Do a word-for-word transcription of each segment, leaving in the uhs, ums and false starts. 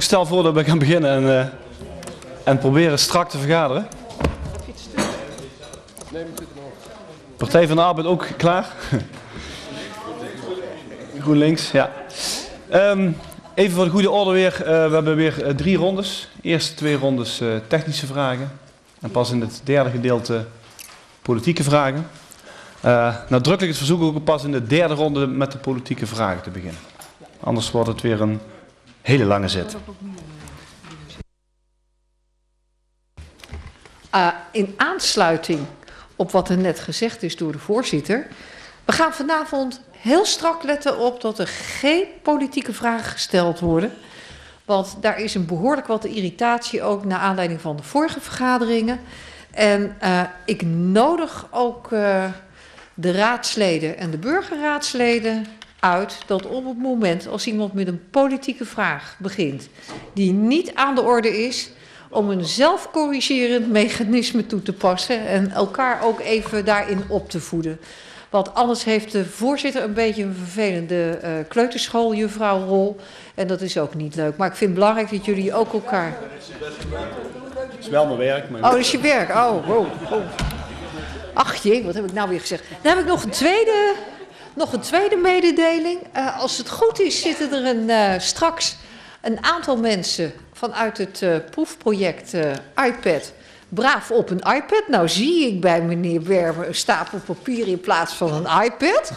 stel voor dat we gaan beginnen en, uh, en proberen strak te vergaderen. Partij van de Arbeid ook klaar? GroenLinks, ja. Um, even voor de goede orde weer. Uh, we hebben weer uh, drie rondes. Eerst twee rondes uh, technische vragen. En pas in het derde gedeelte politieke vragen. Uh, nadrukkelijk het verzoek ook pas in de derde ronde met de politieke vragen te beginnen. Anders wordt het weer een hele lange zit. Uh, in aansluiting op wat er net gezegd is door de voorzitter. We gaan vanavond heel strak letten op dat er geen politieke vragen gesteld worden. Want daar is een behoorlijk wat irritatie ook naar aanleiding van de vorige vergaderingen. En uh, ik nodig ook uh, de raadsleden en de burgerraadsleden uit dat op het moment als iemand met een politieke vraag begint die niet aan de orde is, om een zelfcorrigerend mechanisme toe te passen en elkaar ook even daarin op te voeden. Want anders heeft de voorzitter een beetje een vervelende uh, kleuterschooljuffrouwrol. En dat is ook niet leuk. Maar ik vind het belangrijk dat jullie ook elkaar... Het is wel mijn werk. Maar... Oh, dat is je werk. Oh, wow. Oh. Ach jee, wat heb ik nou weer gezegd? Dan heb ik nog een tweede, nog een tweede mededeling. Uh, als het goed is, zitten er een, uh, straks een aantal mensen vanuit het uh, proefproject uh, iPad braaf op een iPad. Nou zie ik bij meneer Werver een stapel papier in plaats van een iPad.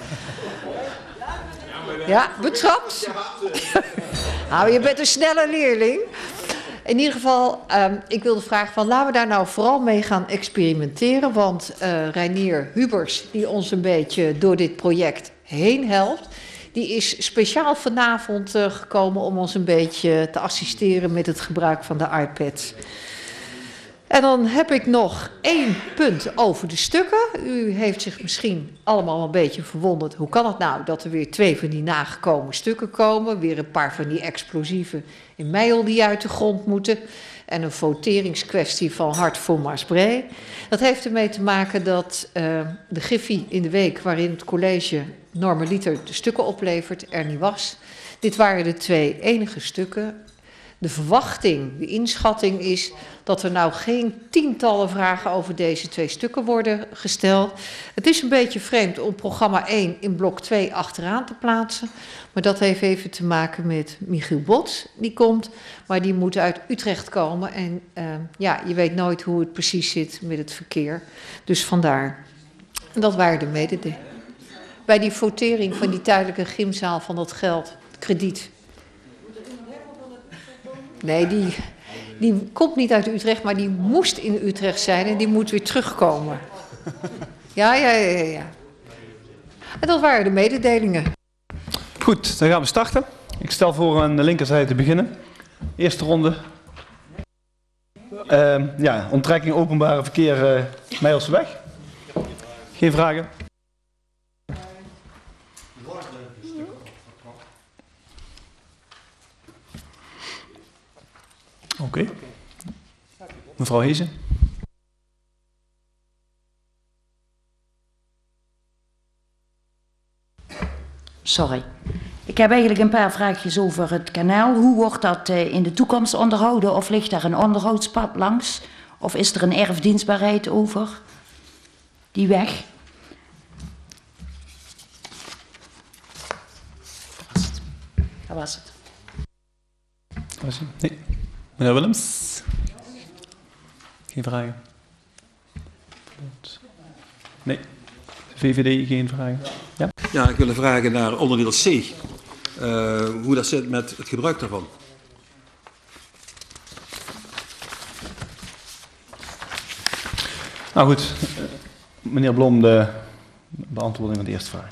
Ja, betrapt. Nou, je bent een snelle leerling. In ieder geval, um, ik wilde vragen van laten we daar nou vooral mee gaan experimenteren. Want uh, Reinier Hubers, die ons een beetje door dit project heen helpt, die is speciaal vanavond uh, gekomen om ons een beetje te assisteren met het gebruik van de iPad. En dan heb ik nog één punt over de stukken. U heeft zich misschien allemaal een beetje verwonderd. Hoe kan het nou dat er weer twee van die nagekomen stukken komen? Weer een paar van die explosieven in Meijel die uit de grond moeten. En een voteringskwestie van Hart voor Maasbree. Dat heeft ermee te maken dat uh, de Griffie in de week waarin het college normaliter de stukken oplevert er niet was. Dit waren de twee enige stukken. De verwachting, de inschatting is dat er nou geen tientallen vragen over deze twee stukken worden gesteld. Het is een beetje vreemd om programma één in blok twee achteraan te plaatsen. Maar dat heeft even te maken met Michiel Bots, die komt. Maar die moet uit Utrecht komen. En uh, ja, je weet nooit hoe het precies zit met het verkeer. Dus vandaar. En dat waren de mededelingen. Bij die votering van die tijdelijke gymzaal van dat geld, krediet. Nee, die, die komt niet uit Utrecht, maar die moest in Utrecht zijn en die moet weer terugkomen. Ja, ja, ja, ja. En dat waren de mededelingen. Goed, dan gaan we starten. Ik stel voor aan de linkerzijde te beginnen. Eerste ronde. Uh, ja, onttrekking openbare verkeer uh, Meijelseweg. Geen vragen? Oké. Okay. Mevrouw Hezen. Sorry. Ik heb eigenlijk een paar vraagjes over het kanaal. Hoe wordt dat uh, in de toekomst onderhouden? Of ligt daar een onderhoudspad langs? Of is er een erfdienstbaarheid over die weg? Dat was het. Dat was het. Nee. Meneer Willems? Geen vragen? Nee. V V D geen vragen? Ja? Ja, ik wil vragen naar onderdeel C. Uh, hoe dat zit met het gebruik daarvan. Nou goed. Meneer Blom, de beantwoording van de eerste vraag.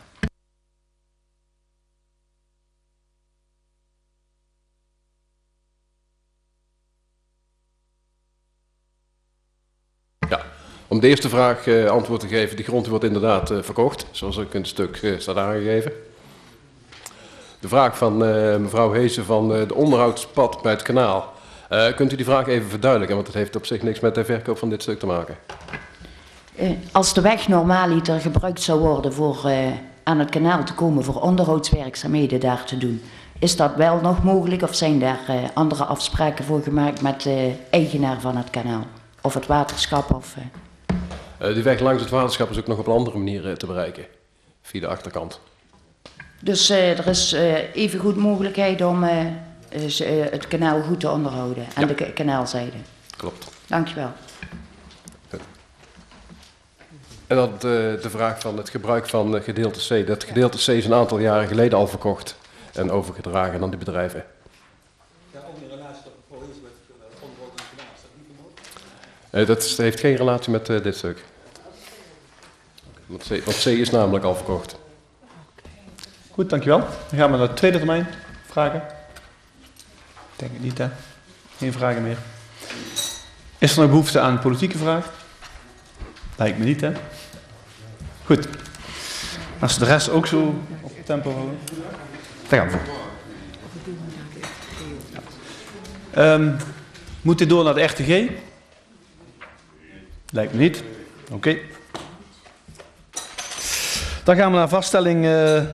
Ja, om de eerste vraag uh, antwoord te geven. De grond wordt inderdaad uh, verkocht, zoals ook in het stuk uh, staat aangegeven. De vraag van uh, mevrouw Heesen van uh, de onderhoudspad bij het kanaal. Uh, kunt u die vraag even verduidelijken, want het heeft op zich niks met de verkoop van dit stuk te maken. Uh, als de weg normaaliter gebruikt zou worden voor uh, aan het kanaal te komen voor onderhoudswerkzaamheden daar te doen, Is dat wel nog mogelijk of zijn daar uh, andere afspraken voor gemaakt met de eigenaar van het kanaal? Of het waterschap? Of, uh... Uh, die weg langs het waterschap is ook nog op een andere manier uh, te bereiken. Via de achterkant. Dus uh, er is uh, even goed mogelijkheid om uh, uh, het kanaal goed te onderhouden. En ja. de kanaalzijde. Klopt. Dankjewel. En dan de, de vraag van het gebruik van gedeelte C. Dat gedeelte C is een aantal jaren geleden al verkocht en overgedragen aan die bedrijven. Ja, ook in relatie tot het probleem met onderhoud en kanaal. Is dat niet vermoord? Uh, dat heeft geen relatie met uh, dit stuk. Want C, want C is namelijk al verkocht. Goed, dankjewel. Dan gaan we naar de tweede termijn. Vragen? Ik denk het niet, hè? Geen vragen meer. Is er nog behoefte aan een politieke vraag? Lijkt me niet, hè? Goed. Als ze de rest ook zo op tempo houden. Daar gaan we voor. Um, moet dit door naar de R T G? Lijkt me niet. Oké. Okay. Dan gaan we naar vaststelling uh,